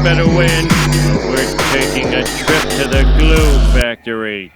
better win. We're taking a trip to the glue factory.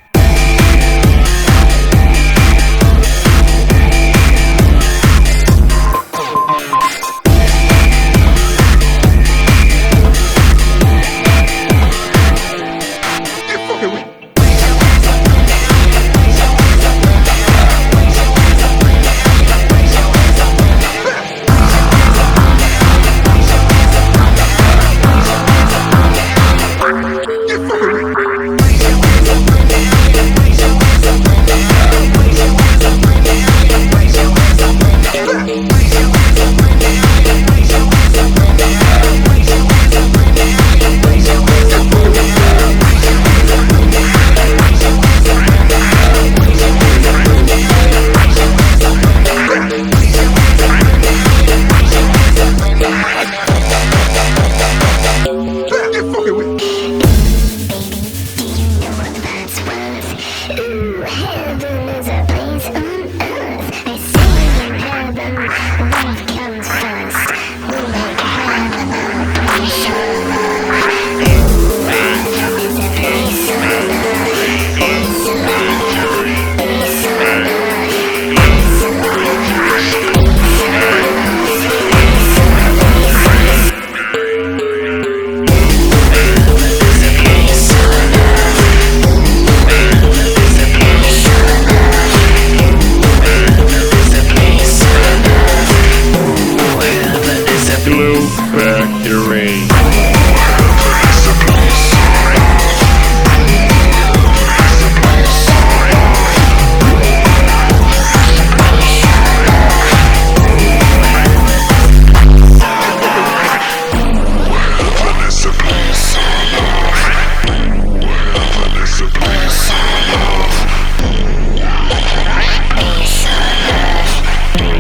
Heaven is a place on earth. I see in heaven what comes first. We make heaven a place on earth. Heaven is a place on earth. Place on earth. Place on earth. Place on earth. Glue factory.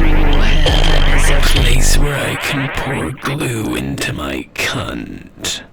Where I can pour glue into my cunt.